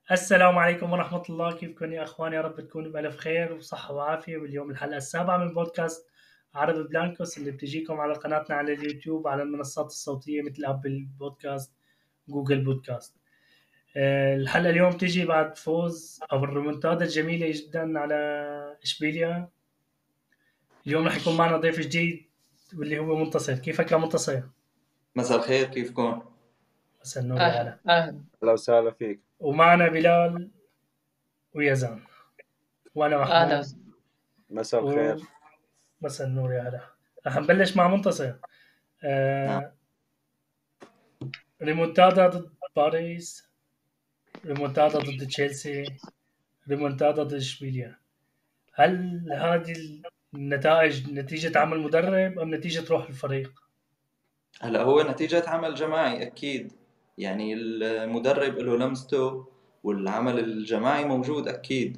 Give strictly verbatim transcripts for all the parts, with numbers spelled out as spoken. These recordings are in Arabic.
السلام عليكم ورحمة الله، كيفكم يا أخوان؟ يا رب تكونوا بألف خير وصحة وعافية. واليوم الحلقة السابعة من بودكاست عربي بلانكوس اللي بتجيكم على قناتنا على اليوتيوب على المنصات الصوتية مثل أبل بودكاست، جوجل بودكاست. آه، الحلقة اليوم تجي بعد فوز أو الريمونتادا الجميلة جدا على إشبيليا. اليوم راح يكون معنا ضيف جديد واللي هو منتصر. كيفك يا منتصر؟ مساء الخير، كيفكم؟ مساء النور يا أهلا هلا. أهلا أهلا وسهلا فيك. ومعنا بلال ويزن وأنا أهلا. محمود. مساء الخير. ومساء النور يا هلا. راح نبلش مع منتصر. نعم. آه، ريمونتادا ضد باريس، ريمونتادا ضد تشيلسي، ريمونتادا ضد اشبيليا. هل هذه النتائج نتيجة عمل مدرب أم نتيجة روح الفريق؟ هلا هو نتيجة عمل جماعي أكيد، يعني المدرب له لمسته والعمل الجماعي موجود أكيد.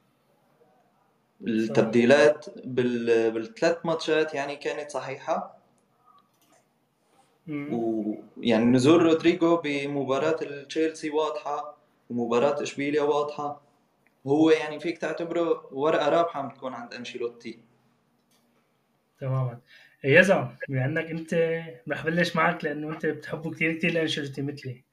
صح. التبديلات بال... بالثلاث ماتشات يعني كانت صحيحة، مم. ويعني نزول رودريجو بمباراة تشيلسي واضحة ومباراة إشبيليا واضحة. هو يعني فيك تعتبره ورقة رابحة عم تكون عند أنشيلوتي. تماما. يزن، بما انك انت رح بلش معك لانه انت بتحبه كثير كثير لانشيلوتي مثلي.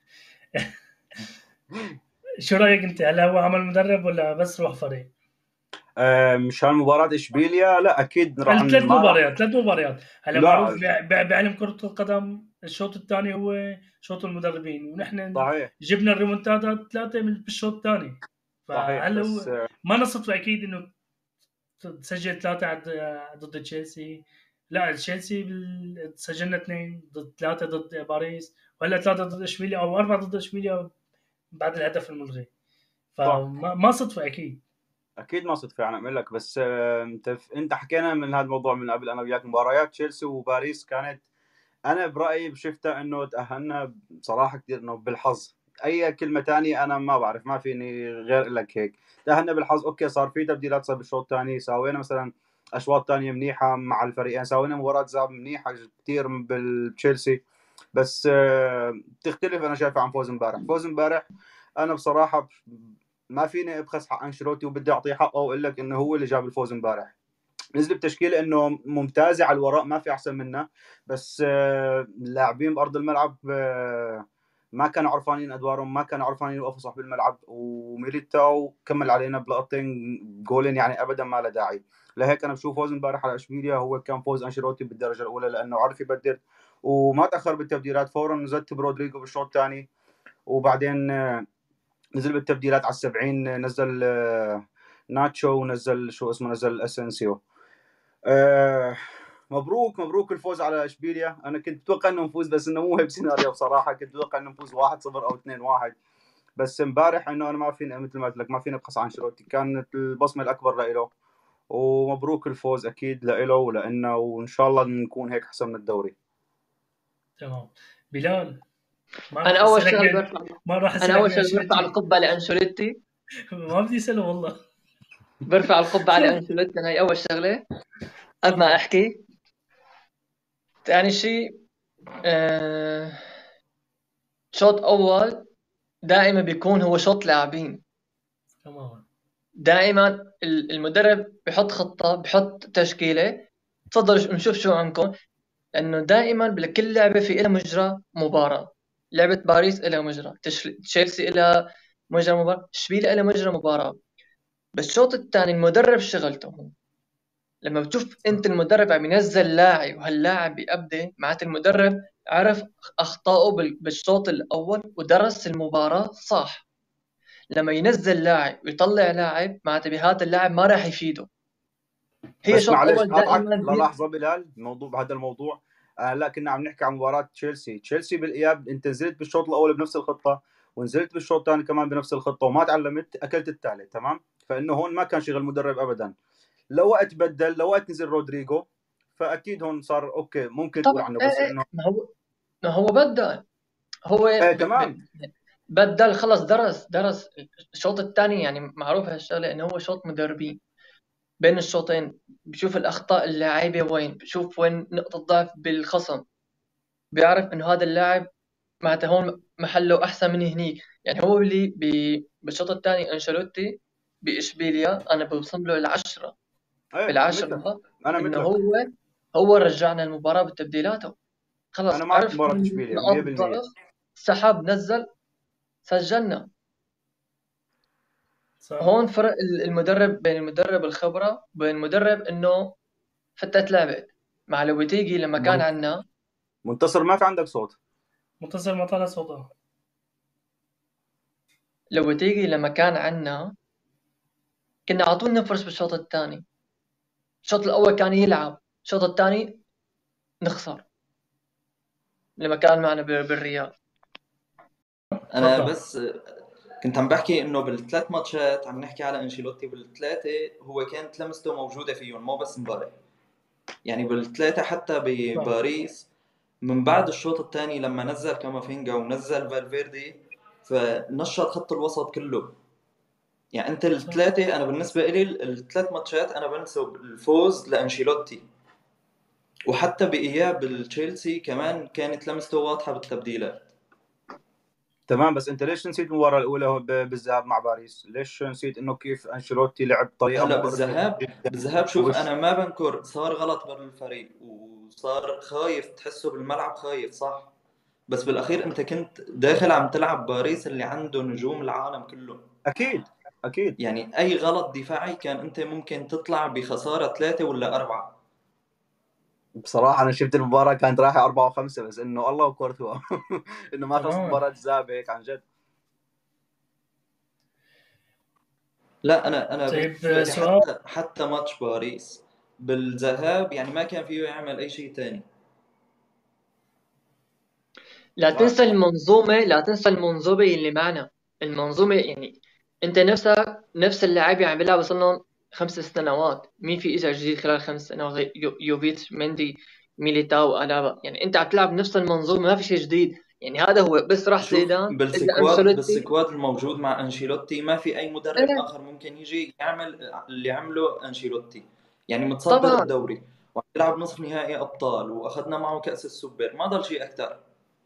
شو رايك انت؟ هل هو عمل مدرب ولا بس روح فريق؟ آه، مشان مباراة إشبيليا لا أكيد راح الثلاث ما راح. مباريات ثلاث مباريات هلا معروف لا بع- بع- بعلم كرة القدم الشوط الثاني هو شوط المدربين، ونحن صحيح جبنا الريمونتادا ثلاثة من بالشوط الثاني. صحيح فهل بس هو آه، ما نصف اكيد انه تسجل ثلاثة عد- ضد تشيلسي؟ لا، تشيلسي بال- سجلنا اثنين ضد ثلاثة ضد باريس، وهلا ثلاثة ضد اشبيليا او أربعة ضد اشبيليا بعد الهدف الملغي. صح فما ما صدفة اكيد. أكيد ما صدفة أنا أقول لك. بس آه، أنت أنت حكينا من هذا الموضوع من قبل أنا وياك. مباريات تشيلسي وباريس كانت أنا برأيي شفتها إنه تأهلنا بصراحة كثير إنه بالحظ. أي كلمة تانية أنا ما بعرف، ما فيني غير لك هيك. تأهلنا بالحظ. أوكي صار في تبديلات صار بالشوط الثاني، سوينا مثلا أشواط تانية منيحة مع الفريقين، سوينا مباراة ذهاب منيحة كثير بالتشيلسي. بس آه، تختلف أنا شايفها عن فوز امبارح. فوز امبارح أنا بصراحة ما فيني أبخس حق أنشيلوتي وبدي أعطيه حقه وأقول لك إنه هو اللي جاب الفوز امبارح. نزل بتشكيله انه ممتازه على الوراء، ما في احسن منها. بس آه، اللاعبين بارض الملعب آه، ما كانوا عرفانين ادوارهم، ما كانوا عرفانين يوقفوا صح بالملعب. وميليتاو كمل علينا بلقطتين جولين، يعني ابدا ما له داعي. لهيك انا بشوف فوز امبارح على اشبيليا هو كان فوز انشيلوتي بالدرجه الاولى، لانه عرف يبدل وما تاخر بالتبديلات. فورا نزلت برودريجو بالشوط الثاني، وبعدين آه، نزل بالتبديلات على السبعين، نزل آه، ناتشو ونزل شو اسمه نزل اسنسيو. آه مبروك مبروك الفوز على اشبيليا. انا كنت اتوقع انه نفوز، بس انه مو هيك سيناريو بصراحه. كنت اتوقع انه نفوز واحد صفر او اثنين واحد. بس امبارح انه انا ما فيني مثل ما قلت لك ما فيني ابخس عن انشيلوتي، كانت البصمه الاكبر لإله. ومبروك الفوز اكيد لإله ولنا، وان شاء الله نكون هيك حسمنا الدوري. تمام. بلال، ما أنا راح أول اسالك شغل بأن... برفع ما راح أنا اسالك أول شغل برفع بانشيلوتي. القبة لأنشيلوتي. ما بدي اساله والله. برفع القبة شو؟ على أنشيلوتي، هاي أول شغلة قبل ما تفضل. أحكي. ثاني شيء، آه... شوط أول دائما بيكون هو شوط لاعبين. تماما. دائما المدرب بحط خطة، بحط تشكيلة. تفضلوا نشوف شو عندكم، لأنه دائما بكل لعبة في إلها مجرى مباراة. لعبة باريس إلها مجرى، تش- تشيلسي إلها مجرى مباراة، اشبيليا إلها مجرى مباراة. بالشوط الثاني المدرب شغلته هون. لما بتشوف انت المدرب عم ينزل لاعب وهاللاعب بيأدي، معناته المدرب عرف اخطائه بال- بالشوط الاول ودرس المباراة صح. لما ينزل لاعب ويطلع لاعب، معناته بهذا اللاعب ما راح يفيده. هي بس شوط معلش اول قاطعك دائما بي... للحظه بلال. الموضوع بهذا الموضوع آه لا، كنا عم نحكي عن مباراه تشيلسي. تشيلسي بالاياب انت نزلت بالشوط الاول بنفس الخطه، ونزلت بالشوط الثاني كمان بنفس الخطه، وما تعلمت اكلت الثالث. تمام. فانه هون ما كان شغل مدرب ابدا. لو وقت بدل، لو وقت نزل رودريجو، فاكيد هون صار اوكي ممكن تقول طبعا عنه. ايه بس ايه انه ما هو ما هو بدل. هو ايه ب... ب... تمام. بدل خلص، درس درس الشوط الثاني. يعني معروف هالشغله انه هو شوط مدربين. بين الشوطين بشوف الأخطاء اللاعبة وين، بشوف وين نقطة ضعف بالخصم، بيعرف إنه هذا اللاعب معناتها هون محله احسن من هنيك. يعني هو اللي ب- بالشوط الثاني انشيلوتي باشبيليا انا بوصل له العشرة ايه مثلك، بالعشرة، انا انه مثلك، هو هو رجعنا المباراة بتبديلاته. خلص انا معك عرف مباراة وين اشبيليا نقاط مية بالمية. الضعف، سحب نزل سجلنا. صح. هون فرق ال- المدرب بين المدرب الخبرة وبين المدرب انه فتت لعبت. مع لو تيجي لما كان من- عندنا منتصر ما في عندك صوت. منتصر ما طلع صوته. لو تيجي لما كان عندنا كنا على طول نفرش بالشوط الثاني. الشوط الاول كان يلعب، الشوط الثاني نخسر لما كان معنا بال- بالريال. انا تفضل. بس كنت عم بحكي انه بالثلاث ماتشات عم نحكي على انشيلوتي، بالثلاثه هو كانت لمسته موجوده فيهم مو بس مباراه. يعني بالثلاثه حتى صح. بباريس من بعد الشوط الثاني لما نزل كامافينجا ونزل فالفيردي فنشط خط الوسط كله. يعني انت صح. الثلاثه، انا بالنسبه لي الثلاث ماتشات انا بنسب الفوز لانشيلوتي. وحتى باياب تشيلسي كمان كانت لمسته واضحه بالتبديلات. تمام، بس انت ليش نسيت المباراة الاولى ب- بالذهاب مع باريس؟ ليش نسيت انه كيف انشيلوتي لعب بطريقة هلا مقرفة بالذهاب جدا؟ بالذهاب شوف وش انا ما بنكر صار غلط بالفريق وصار خايف، تحسه بالملعب خايف صح، بس بالاخير انت كنت داخل عم تلعب باريس اللي عنده نجوم العالم كله. اكيد اكيد. يعني اي غلط دفاعي كان انت ممكن تطلع بخسارة ثلاثة ولا أربعة. بصراحة أنا شفت المباراة كانت رايحة أربعة وخمسة، بس إنه الله وكورتوا إنه ما خلصت تماما. المباراة ذهاب هيك عن جد. لا انا انا بالنسبة طيب لي سؤال. حتى حتى ماتش باريس بالذهاب يعني ما كان فيه يعمل اي شيء تاني. لا معك. تنسى المنظومة، لا تنسى المنظومة اللي معنا. المنظومة يعني انت نفسك نفس اللاعبين عم بيلعبوا صار لهم خمس سنوات. مين في اجى جديد خلال خمس سنوات غير يو- يوفيتش، مندي، ميليتاو، ألابا؟ يعني انت عم تلعب نفس المنظومة، ما في شيء جديد. يعني هذا هو بس راح شوف زيدان اجى بالسكواد انشيلوتي. بالسكواد الموجود مع انشيلوتي ما في اي مدرب ايه اخر ممكن يجي يعمل اللي عمله انشيلوتي. يعني متصدر طبعا. الدوري وعم يلعب نصف نهائي ابطال واخذنا معه كاس السوبر، ما ضل شيء اكثر.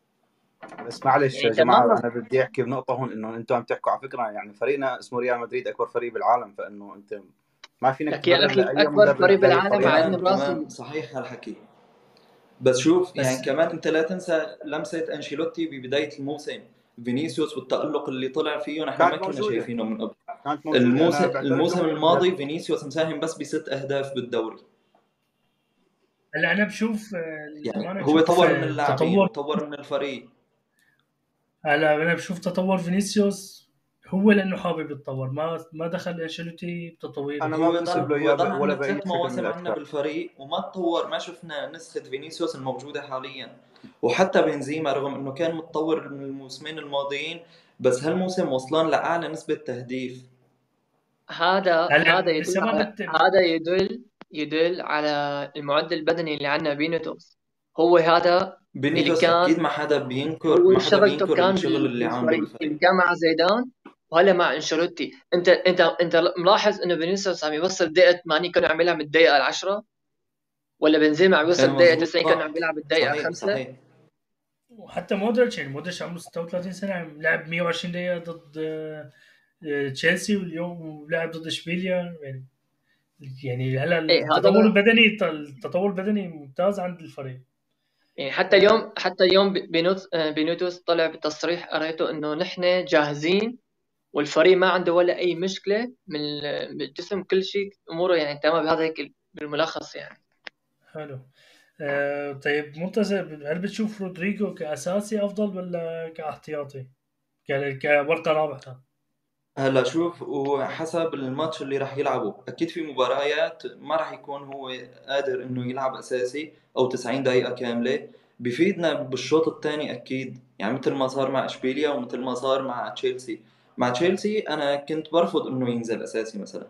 بس معلش يعني يا جماعة، تماما. أنا بدي أحكي بنقطة هون، إنه أنتم عم تحكوا على فكرة، يعني فريقنا اسمه ريال مدريد أكبر فريق بالعالم، فإنه أنت ما فينك لك يا تبرر اخي لأي اكبر مدرب فريق بهي بالعالم الطريقة. عندنا تمام براس. تمام صحيح هالحكي. بس شوف يعني بس كمان انت لا تنسى لمسة انشيلوتي ببداية الموسم، فينيسيوس والتألق اللي طلع فيه نحن ما كانت كنا موجودة شايفينه من قبل. كانت موجودة أنا الموسم بعترف له الموسم بال- الماضي فينيسيوس مساهم بس بست اهداف بالدوري. هلا انا بشوف آه، يعني للامانه هو بشوف طور من آه، اللاعبين تطور. وطور من الفريق. هلا انا بشوف تطور فينيسيوس هو لانه حابب يتطور، ما ما دخل انشيلوتي بتطويره. أنا ما هو ضل بنسب له هو إياه ضل ب- ولا عنا بأي ثلاث شكل من مواسم عنا الأشكال. بالفريق وما تطور، ما شفنا نسخة فينيسيوس الموجودة حاليا. وحتى بنزيما رغم انه كان متطور من الموسمين الماضيين بس هالموسم وصلان لأعلى نسبة تهديف. هذا هذا هلا يدل بسبب على الت... هذا يدل يدل على المعدل البدني اللي عندنا بينوتوس. هو هذا اللي بينيتوس كان، اكيد ما حدا بينكر هو ما حدا شغلته بينكر كان الشغل بال- اللي عامله بالفريق اللي بالفريق. كان مع زيدان وهلا مع انشيلوتي. انت انت انت ملاحظ انه فينيسيوس عم يوصل دقيقه ثمانين كانوا عم يلعب الدقيقه العشرة، ولا بنزيما عم ايه يوصل الدقيقه مزبوط تسعين كانوا عم صح. يلعب الدقيقه صحيح خمسة. صحيح. وحتى مودريتش، يعني مودريتش عمره ستة وثلاثين سنه، عم لعب مية وعشرين دقيقه ضد آه، آه، تشيلسي، واليوم لعب ضد اشبيليا. يعني يعني هلا ايه هذا التطور ما البدني التطور البدني ممتاز عند الفريق. يعني حتى اليوم حتى اليوم بينوت بينوتوس طلع بتصريح قريته انه نحن جاهزين والفريق ما عنده ولا اي مشكله من ال- بالجسم، كل شيء اموره يعني تمام. بهذا هيك بالملخص يعني. حلو. آه طيب منتظر، هل بتشوف رودريجو كأساسي أفضل ولا كاحتياطي؟ ك- كورقة رابحة. هلا شوف وحسب الماتش اللي راح يلعبه، اكيد في مباريات ما راح يكون هو قادر انه يلعب اساسي او تسعين دقيقة كاملة. بفيدنا بالشوط الثاني اكيد، يعني مثل ما صار مع اشبيليا ومثل ما صار مع تشيلسي. مع تشيلسي انا كنت برفض انه ينزل اساسي مثلا.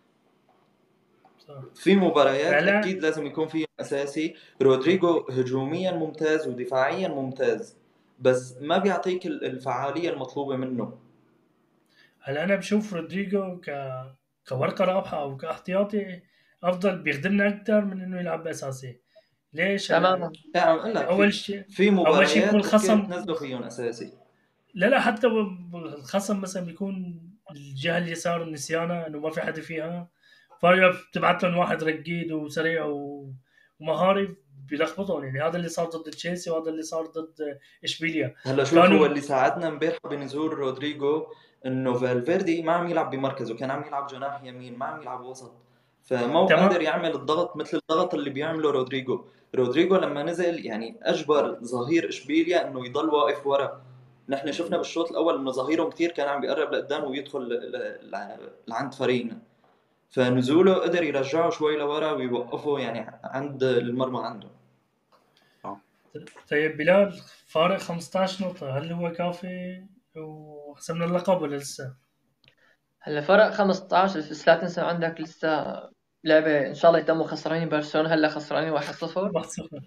صح. في مباريات فلا اكيد لازم يكون فيه اساسي. رودريجو هجوميا ممتاز ودفاعيا ممتاز بس ما بيعطيك الفعالية المطلوبة منه. هلا أنا بشوف رودريجو ك كورقة رابحة أو كاحتياطي أفضل، بيخدمنا أكتر من إنه يلعب أساسي. ليش هلا تماما. لا عم اقول لك اول في شيء في اول شيء بيكون مباريات اوكي الخصم، بتنزلوا فيهم اساسي. لا لا حتى ب- الخصم مثلا بيكون الجهه اليسار نسيانه انه ما في حدا فيها، فجاه بتبعت لهم واحد رقيد وسريع و- ومهاري بيلخبطهم. يعني هذا اللي صار ضد تشيلسي وهذا اللي صار ضد اشبيليا. هلا شوف، كانوا هو اللي ساعدنا امبارح بنزول رودريجو انه فالفيردي ما عم يلعب بمركزه، كان عم يلعب جناح يمين، ما عم يلعب وسط، فما هو تمام قادر يعمل الضغط مثل الضغط اللي بيعمله رودريجو. رودريجو لما نزل يعني اجبر ظهير اشبيليا انه يضل واقف ورا. نحن شفنا بالشوط الاول انه ظهيرهم كثير كان عم بيقرب لقدام ويدخل ل- ل- ل- لعند فريقنا، فنزوله قدر يرجعه شوي لورا ويوقفه يعني عند المرمى عنده. آه. طيب بلال، فارق خمسطعش نقطة، هل هو كافي وحسمنا اللقب ولا لسه؟ هلا فرق خمسطعش، بس لا تنسى عندك لسه لعبة إن شاء الله يتموا خسرانين برشلونة، هلا خسرانين واحد صفر. واحد صفر.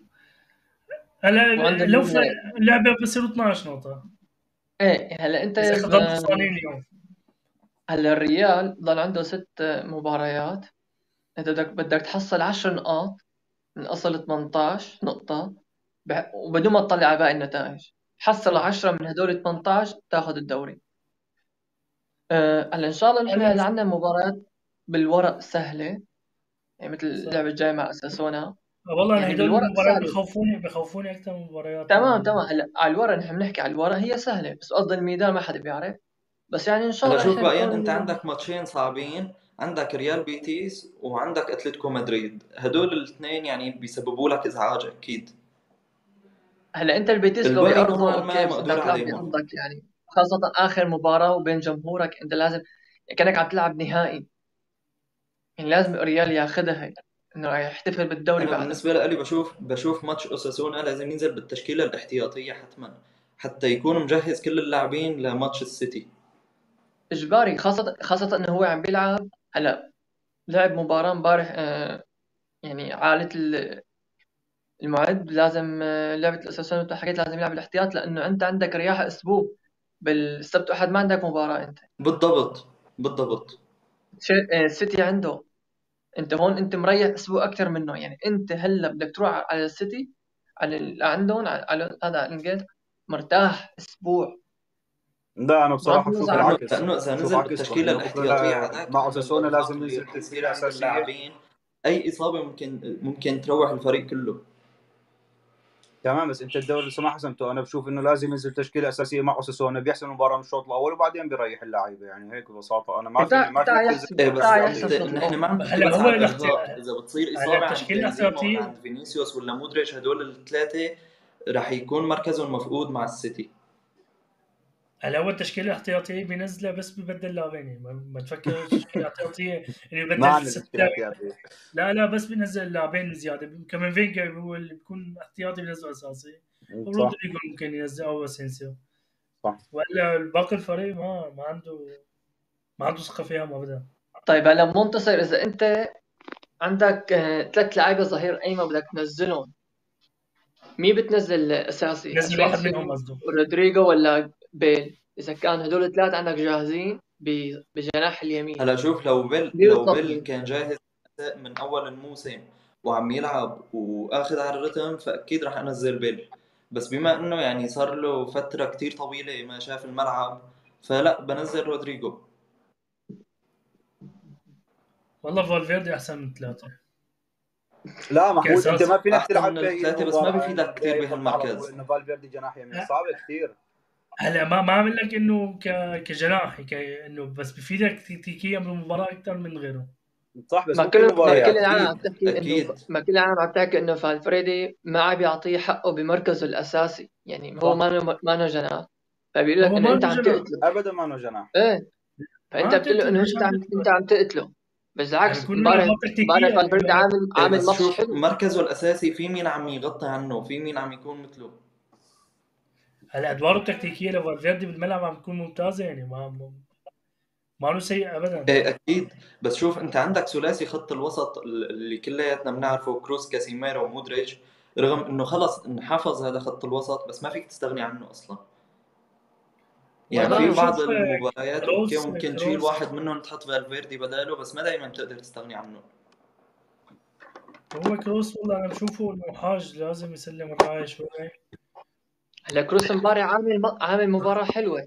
هلا وعندهم لو مين؟ ف- اللعبة بصيروا اثنعش نقطة ايه هلا انت إذا ضلوا ب- خسرانين اليوم. هلا الريال ضل عنده ست مباريات، انت بدك بدك تحصل عشر نقاط من اصل ثمانطعش نقطة، بح- وبدون ما تطلع على باقي النتائج. حصل صح. عشرة من هدول ثمانطعش تاخذ الدوري. أه، هلا ان شاء الله نحن هلا هلا عندنا مباريات بالورق سهلة، يعني مثل صح. اللعبة الجاي مع اساسونا. والله أنا يعني هدول بالورق المباريات سهلة. بخوفوني بخوفوني أكثر من مباريات تمام ال... تمام. هلا على الورق نحن بنحكي على الورق هي سهلة، بس قصد الميدان ما حدا بيعرف. بس يعني ان شاء هلا الله شوف نحن بقى، نكون. انت عندك ماتشين صعبين، عندك ريال بيتيس وعندك اتلتيكو مدريد، هدول الاثنين يعني بيسببوا لك ازعاج اكيد. هلا انت البيتيس لو الباقي بأرضهم نوعا اوكي، ما بس مقدور بدك تلعب عليهم. بأرضك يعني، خاصة آخر مباراة وبين جمهورك، انت لازم كأنك عم تلعب نهائي، يعني لازم ريال ياخذها هي، انه راح يحتفل بالدوري انا بعدها. بالنسبه لي بشوف بشوف ماتش اوساسونا لازم ينزل بالتشكيله الاحتياطيه حتما، حتى يكون مجهز كل اللاعبين لماتش السيتي. اجباري، خاصة خاصة انه هو عم بيلعب هلا، لعب مباراة امبارح آه، يعني عالة ال- المعد لازم آه، لعبة الأساسيون مثل ما حكيت لازم يلعب الاحتياط، لأنه أنت عندك رياح أسبوع، بالسبت وأحد ما عندك مباراة أنت. بالضبط بالضبط. شي- آه، السيتي عنده، انت هون انت مريح اسبوع اكثر منه، يعني انت هلا بدك تروح على السيتي، على ال- عندهم على على- هذا على انجلترا، مرتاح اسبوع. لا انا بغض بصراحه بشوف النظر عن لانه العكس. لانه اذا بشوف نزل عكسكم بالتشكيله انه بكره الاحتياطيه لا- هذاك مع من اوساسونا الارهاق لازم اللي ينزل يكون فيه تشكيله عند اساسيه. اللاعبين، اي اصابه ممكن ممكن تروح الفريق كله. تمام، بس انت الدوري لسه ما حسمته، انا بشوف انه لازم ينزل تشكيله اساسيه مع اوساسونا، بيحسم المباراه من الشوط الاول وبعدين بيريح اللعيبه، يعني هيك ببساطه. انا ما فيني بتاع ما بتاع فيك تنزل يحسن ايه بتاع بس يحسن ضعيف. الشوط نحن ما الاول. عم نحكي هلا بس هو على الاحتياط. الارهاق، اذا بتصير هلا اصابه عند التشكيلة بنزيما ولا الاحتياطية، عند فينيسيوس ولا مودريتش، هدول الثلاثه رح يكون مركزهم مفقود مع السيتي. هلا هو التشكيلة الاحتياطية بينزلها بس ببدل لاعبين، يعني ما ما تفكر التشكيلة الاحتياطية انه ما يبدل عندنا ست تشكيله لاعبين. احتياطيه. لا لا بس بينزل لاعبين زيادة، كمان فينجر هو اللي بيكون احتياطي بينزله اساسي، صح ورودريجو ممكن ينزل او اسينسيو. صح. ولا باقي الفريق ما ما عنده ما عنده ثقة فيهم ابدا. طيب هلا منتصر، اذا انت عندك آه، ثلاث لعيبه ظهير ايمن بدك تنزلهم، مين بتنزل اساسي؟ نزل واحد اسينسيو، منهم قصده. رودريجو، ولا بيل؟ اذا كان هدول الثلاث عندك جاهزين ب- بجناح اليمين، هلا شوف، لو بيل مين لو بيل بتفضل؟ كان جاهز من اول الموسم وعم يلعب واخذ على الرتم فاكيد رح انزل بيل، بس بما انه يعني صار له فتره كتير طويله ما شاف الملعب فلا بنزل رودريجو. والله فالفيردي احسن من ثلاثة لا محمود، انت كاساسي. ما فينك احسن تلعب من بهي الثلاثه بس ما المباراه انه بيفيدك كتير بلاي يحط على طول بهالمركز. انه فالفيردي جناح يمين، صعبه كثير. هلا ما ما عم لك انه ك... كجناح ك... انه بس بفيدك تكتيكيا بالمباراة اكثر من غيره. صح، بس ما مو كل كل ما كل المباريات. العالم عم اكيد تحكي انه اكيد. ما كل العالم عم تحكي انه فالفريدي ما عم بيعطيه حقه بمركزه الاساسي، يعني هو صح، ما ما جناح، فبيقول لك هو انه ما انت له عم جناح. تقتله. ابدا ما انه جناح. ايه، ما فانت عم بتقول له تقتل، انه ليش انت عم عم تقتل؟ انت عم تقتله. عم بالعكس يكون له امبارح اغلاط امبارح تكتيكية فالفيردي انه عامل ايه عامل بس ماتش شوف حلو. مركزه الاساسي في مين عم يغطي عنه، في مين عم يكون مثله. هلا ادواره التكتيكية لفالفيردي بالملعب عم تكون ممتازة، يعني ما ما ما له سيء ابدا. ايه اكيد. بس شوف انت عندك ثلاثي خط الوسط اللي كلياتنا بنعرفه، كروس كاسيميرو ومودريتش، رغم انه خلص انحفظ هذا خط الوسط بس ما فيك تستغني عنه اصلا. يعني والله في تماما. بعض بشوف المباريات اوكي كروس ممكن تشيل كروس واحد منهم تحط فالفيردي بداله، بس ما دائما بتقدر تستغني عنه. هو كروس والله انا بشوفه انه حاج لازم يسلم الرايه شوي. هلا كروس امبارح عامل م- عامل مباراة حلوة.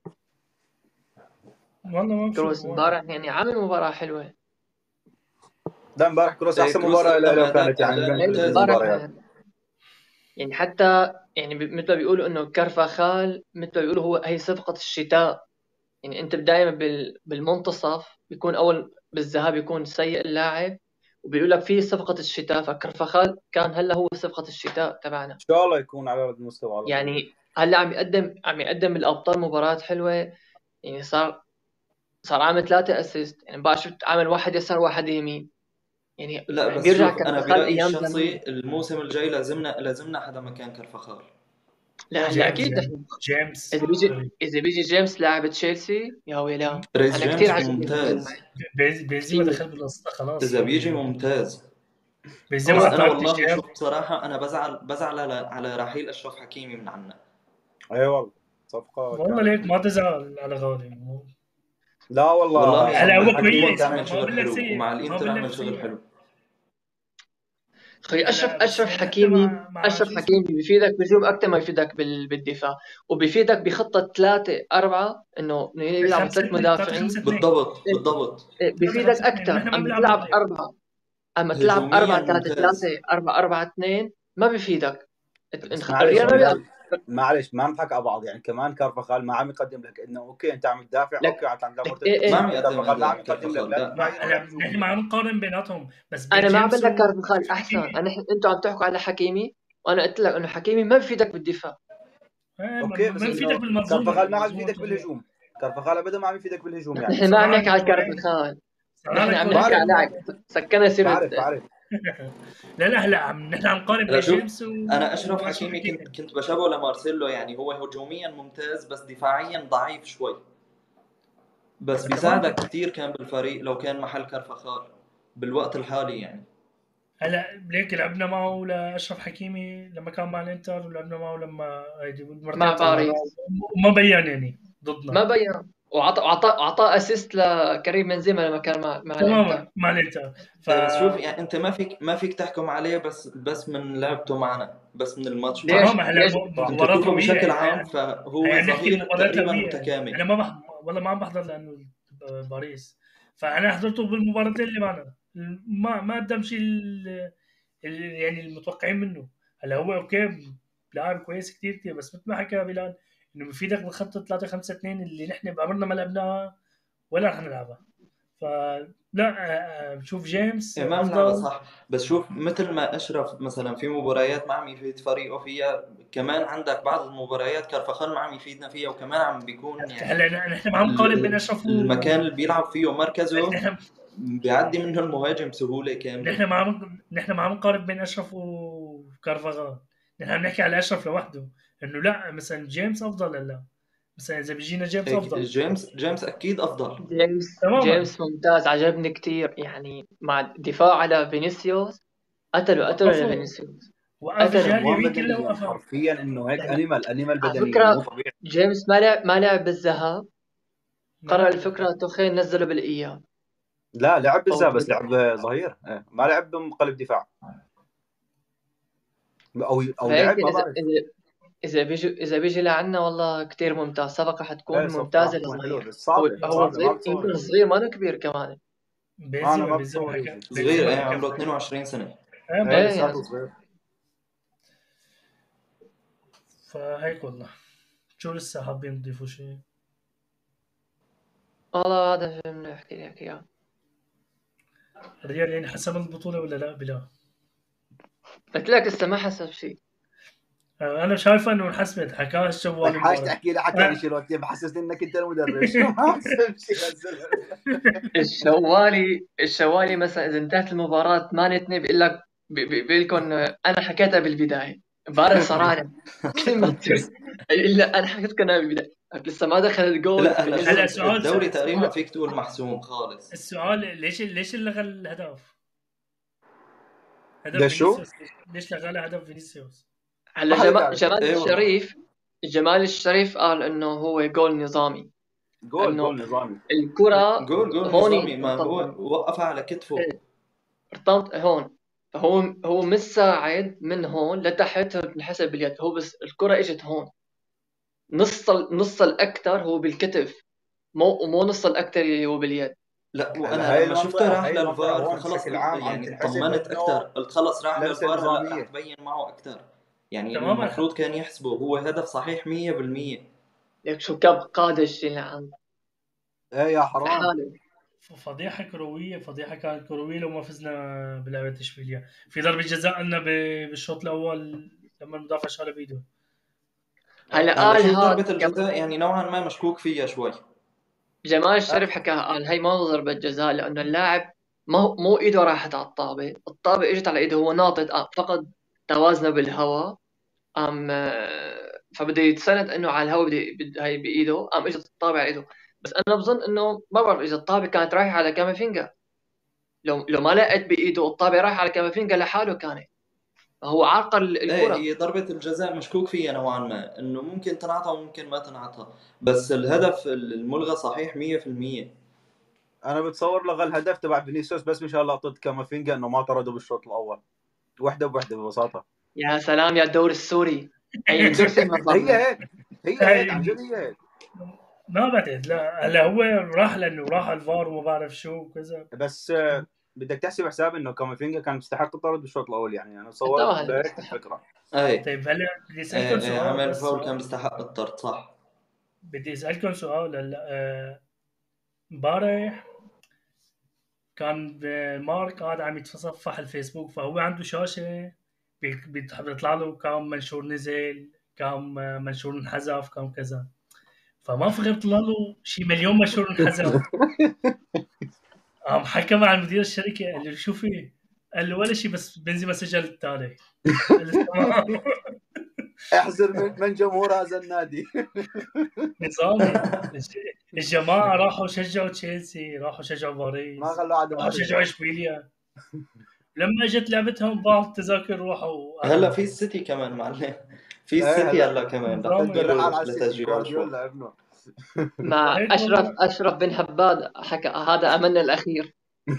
والله ما بشوف كروس امبارح يعني عامل مباراة حلوة. لا امبارح كروس إيه، احسن كروس مباراه له قدم له كانت اداء يعني اداء من إيه، ممتاز امبارح المباريات. يعني حتى يعني ب- مثل ما بيقولوا انه كارفاخال مثل ما بيقولوا هو هي صفقة الشتاء. يعني انت دائما بال- بالمنتصف بيكون اول بالذهاب يكون سيء اللاعب، وبيقول لك في صفقة الشتاء، فكارفاخال كان هلا هو صفقة الشتاء تبعنا. ان شاء الله يكون على قد المستوى على طول. يعني هلا عم يقدم عم يقدم بالابطال مباريات حلوة. يعني صار صار عامل ثلاثة اسيست، يعني بقى شفت عامل واحد يسار واحد يمين. يعني لا يعني بس بيرجع شوف، انا كارفاخال برايي ايام زمان. الشخصي الموسم الجاي لازمنا لازمنا حدا مكان كرفخال. لا هلا جيمس اكيد يعني نحن جيمس اذا بيجي اذا بيجي جيمس لاعب تشيلسي يا ويلا، ريس انا كثير جيمس عجبني الموسم ممتاز، الماضي بنز- بنزيما كثير. دخل بالقصه خلاص اذا بيجي يعني. ممتاز. بنزيما بس هو انا حط والله التيشيرت. شوف بصراحه انا بزعل بزعل على على رحيل اشرف حكيمي من عنا. اي والله صفقه والله كانت. ليك ما تزعل على غالي. لا والله والله هلا هو حكيمي كويس، عمل ما كانت. ما شغل بقول لك حلو ومع سيء، ما الانتر بقول لك عمل شغل سيء. حلو. اخي اشرف هلا بس اشرف يعني حتى حكيمي مع مع اشرف شو اسمه حكيمي بيفيدك بالهجوم اكثر ما يفيدك بال- بالدفاع، وبيفيدك بخطه ثلاثة أربعة انه يلعبوا خمسة ثلاث اثنين ثلاثة مدافعين. خمسة اثنين بالضبط إيه، بالضبط. إيه، ثلاثة بيفيدك خمسة اثنين اكثر. نحن ما اما بنلعب تلعب هيك. أربعة اما تلعب هجوميا أربعة ثلاثة ممتاز. ثلاثة أربعة أربعة اثنين ما بيفيدك. بس الريال معلش ما بيلعب. بلال، معلش ما نضحك على بعض. يعني كمان كارفخال ما عم يقدم لك انه اوكي انت عم تدافع، اوكي لك عم تلعب لك مرتد ايه ما ايه عم بس يقدم كارفخال ما عم اداء يقدم لك كرفخال، لا لا. ما دفاعيا ولا هلا نحن ما هجوميا. عم نقارن بيناتهم، بس بين انا ما عم جيمس بقول لك كارفخال واشرف احسن. حكيمي. انا انتوا عم تحكوا على حكيمي وانا قلت لك انه حكيمي ما بفيدك بالدفاع. إيه، ما اوكي ما بس بفيدك انه بالمنظومه، كارفخال ما عم المنظومه يفيدك الطبيعيه. بالهجوم. كارفخال ابدا ما عم يفيدك بالهجوم يعني. نحن ما عم صراحه نحكي على كورين كارفخال، نحن صراحه عم كورين نحكي بعرف على لاعب كان سكرنا سيرة. بعرف بعرف لا لا هلا عم نحن عم نقارن هلا بين شوف، جيمس و... انا اشرف واشرف حكيمي كنت حكيمي. كنت بشبهه لمارسيلو، يعني هو هجوميا ممتاز بس دفاعيا ضعيف شوي. بس تمام. بيساعدك كثير كان بالفريق لو كان محل كرفخال بالوقت الحالي يعني. هلا ليك لعبنا معه لاشرف حكيمي لما كان مع الانتر، ولعبنا معه لما هيدي مع مرتين طلعناه باريس وما بين يعني ما ضدنا. بين، وعطى وعطى وعطى اسيست لكريم بنزيما لما كان مع مع الانتر. تماما مع الانتر. ف إيه بس شوف، يعني انت ما فيك ما فيك تحكم عليه بس بس من لعبته معنا، بس من الماتش ليش معنا. تماما هلا ليش م- صح. انت مباراة تشوفه قوية بشكل يعني. عام فهو هي عم نحكي ظهير المباريات تقريبا القوية يعني. متكامل. انا ما بح... والله ما عم بحضر لانه باريس، فانا حضرته بالمباراتين اللي معنا. ما ما قدم شيء ال... ال... يعني المتوقعين منه. هلا هو اوكي لاعب كويس كثير كثير، بس مثل ما حكى بلال انه بفيدك بالخطة ثلاثة خمسة اثنين اللي نحن بعمرنا ما لعبناها ولا رح نلعبها. فلا بشوف جيمس إيه ما بنلعبها افضل. صح، بس شوف مثل ما اشرف مثلا في مباريات ما عم يفيد فريقه فيها، كمان عندك بعض المباريات كرفخال ما عم يفيدنا فيها، وكمان عم بيكون يعني هلا نحن ما عم نقارن بين ال- اشرف و المكان اللي بيلعب فيه مركزه نحن بيعدي منه المهاجم بسهولة كاملة. نحن ما عم نحن ما عم نقارن بين اشرف وكارفاغال. نحن عم نحكي على اشرف لوحده، انه لا مثلا جيمس افضل ولا لا. مثلا اذا بيجينا جيمس هيك افضل جيمس جيمس اكيد افضل. جيمس تماما. جيمس ممتاز، عجبني كثير. يعني مع الدفاع على فينيسيوس قتلوا قتلوا وقفوا، لفينيسيوس وقف قتلوا. الجهه انوان اليمين كلها بدنيه وقفها. حرفيا، انه هيك يعني انيمال انيمال على بدنيا مو فكرة طبيعي. جيمس ما لعب ما لعب بالذهاب، ما قرأ لعب. الفكرة توخيل نزله بالإياب لا لعب أو بالذات بس بال... لعب ظهير. إيه. ما لعب بقلب دفاع او او فهيك لعب ما إذا بعرف. إذا إذا بيجي إذا بيجي لعنا والله كتير ممتاز. صفقة حتكون ايه صفقه راح ممتازة تكون حلوه لصغير. بس هو صعبه هو صعبه صغير، ما بتصور يمكن هيك. صغير ما كبير كمان. انا بنزيما ما بنزيما بتصور حكى هيك شيء. صغير، بنزيما ايه حكى عمره اثنين وعشرين سنة. ايه ايه إيه بقول يعني لساته صغير. فهيك والله. شو لسه حابين تضيفوا شيء؟ والله هذا شيء بنحكي لك إياه. الريال يعني حسم البطوله ولا لا بلا؟ قلت لك لسه ما حسب شيء. انا شايفه انه انحسمت، حكاها لك الشوالي حاج امبارح. تحكي لي حكى انشيلوتي محسسني انك انت المدرب. شو ما حسب شيء يا زلمه. الشوالي الشوالي مثلا إذا انتهت المباراة ثمانية اثنين بيقول لك بي- بي- بيقول لكم أنا حكيتها بالبداية. امبارح صراحة كلمة إلا أنا حكيت لكم بالبداية لسه ما دخل الجول لا هلا هلا بنزل. شوف سؤال الدوري سؤال تقريبا فيك تقول محسوم خالص. السؤال ليش ليش لغى الهدف؟ هدف ده شو؟ فينيسيوس ليش لغى له هدف فينيسيوس؟ هلا ما حدا جمال بيعرف. جمال ايه والله الشريف جمال الشريف قال إنه هو جول نظامي، جول إنه جول نظامي. الكرة جول جول هون نظامي، ما هو وقفها على كتفه. ارتبط هون فهو هو مش ساعد من هون لتحت بنحسب باليد، هو بس الكرة اجت هون، نص نص الاكثر هو بالكتف، مو مو نص الاكثر اللي هو باليد. لا، هلا وانا هاي لما شفته المنطقه راح هاي المنطقه للفار هون فخلص بشكل عام عم يعني تنحسب اطمنت انه اكثر، قلت خلص راح لمسه للفار هلا راح نظاميه. تبين معه اكثر. يعني تماما. المفروض كان يحسبه هو هدف صحيح مية بالمية. ليك شو كب قادش اللي عند ايه يا حرام. حاله. فضيحة كروية، فضيحة كانت كروية لو ما فزنا بلعبة اشبيليا. في ضربة جزاء لنا ب- بالشوط الأول لما المدافع شالها بإيده. هلا هلا قال شوف، هاد ضربة الجزاء يعني نوعا ما مشكوك فيها شوي. جمال الشريف حكاها، قال هي ما هو ضربة جزاء لأنه اللاعب ما هو مو إيده راحت على الطابة، الطابة إجت على إيده، هو ناطط قام فقد توازنه بالهواء، قام آه، فبده يتسند إنه على الهواء، بده بد- هي بإيده، قام إجت الطابة على إيده. بس أنا بظن إنه ما بعرف إذا الطابة كانت رايحة على كامافينجا، لو لو ما لقيت بإيده الطابة رايحة على كامافينجا لحاله كانت، هو عرقل ايه، الكرة. هي ضربة الجزاء مشكوك فيها نوعا ما، انه ممكن تنعطى وممكن ما تنعطى، بس الهدف الملغى صحيح مية بالمية. انا بتصور لغى الهدف تبع فينيسيوس بس مشان لقطه كامافينجا انه ما طردوا بالشوط الاول، وحده بوحده ببساطه. يا سلام يا الدوري السوري، هي اندرسن من هي فضلك. هيك هي هيك عن جد هي هيك. ما بعتقد، لا هلا هو راح لأنه راح على الفار وما بعرف شو وكذا. بس آه، بدك تحسب حساب انه كامافينجا كان يستحق الطرد بالشوط الاول، يعني انا صورت انتبه هلا لهيك بيستحق. الفكره. ايه طيب هلا بدي ايه أسألكم ايه، سؤال، عمل بس فاول كان سؤال بيستحق الطرد صح. بدي أسألكم سؤال هلا. آه، امبارح كان مارك قاعد عم يتصفح الفيسبوك، فهو عنده شاشة بي- بيت- بيطلع له كم منشور نزل، كم منشور انحذف، كم كذا. فما فخر طلع له شي مليون منشور انحذف. قام حكى مع مدير الشركة، قال له شو في؟ قال له ولا شي، بس بنزيما سجل التالي. قال له تمام. احذر من من جمهور هذا النادي. نظامي. الج- الجماعة راحوا شجعوا تشيلسي، راحوا شجعوا ما باريس، خلوا عدم راحوا شجعوا يشجعوا. اشبيليا. لما اجت لعبتهم باعوا التذاكر وراحوا هلا قعدوا. في السيتي كمان معلم. في ايه السيتي هلا هلا كمان رح نظامي. بده الرحال يجيبوا على السيتي، لتشجيع شوي. جوارديولا ابنه. مع هيك اشرف والله. اشرف بن هباد حكى هذا املنا الاخير.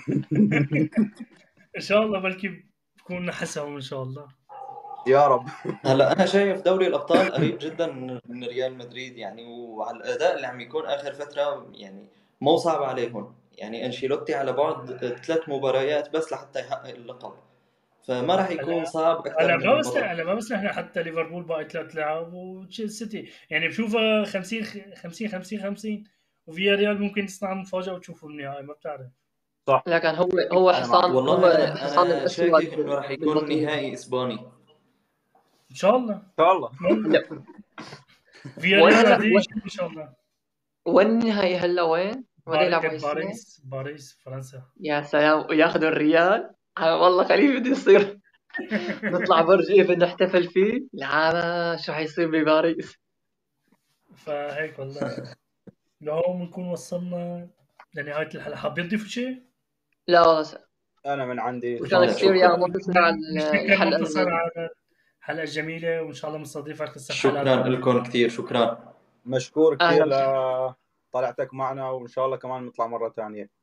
ان شاء الله بلكي بكون نحسهم ان شاء الله. يا رب. هلا انا شايف دوري الابطال قريب جدا من ريال مدريد يعني، وعلى الاداء اللي عم يكون اخر فتره يعني مو صعب عليهم. يعني انشيلوتي على بعد ثلاث مباريات بس لحتى يحقق اللقب، فما راح يكون هلا صعب اكثر هلا من ما بس المره. هلا ما بس نحن حتى ليفربول باقي ثلاث لعب وسيتي يعني بشوفها خمسين خمسين خمسين خمسين، وفيا ريال ممكن تصنع مفاجاه وتشوفه بالنهائي، ما بتعرف. صح. لكن هو هو انا معك. حصان، هو والله انا حصان انا الاسود شاكك انه راح يكون بالبطوله. نهائي اسباني. ان شاء الله. ان شاء الله. نتمنى. هلا فيا وين ريال هلا راح يجي ان شاء الله. وين النهائي هلا وين؟ وين بار... يلعبوا هاي السنه؟ باريس باريس فرنسا. يا سلام، وياخذوا الريال. آه والله خليل بده يصير نطلع برج ايفل نحتفل فيه. لا شو حيصير بباريس. فهيك والله. لهون بنكون وصلنا لنهايه الحلقه. حابين تضيفوا شيء؟ لا والله. انا من عندي وكان لا خلص كثير يا شكرا. منتصر على نشكر الحلقه منتصر ال- على الحلقه الجميله، وان شاء الله بنستضيفك في الحلقات شكرا القادمه. لكم كثير، شكرا. مشكور كثير اهلا لطلعتك معنا، وان شاء الله كمان نطلع مره ثانيه. ان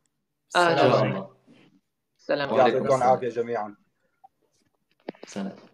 اهلا السلام شاء وسهلا. عليكم. الله. سلام عليكم. وعليكم يعطيكم السلام. العافيه جميعا. سلام.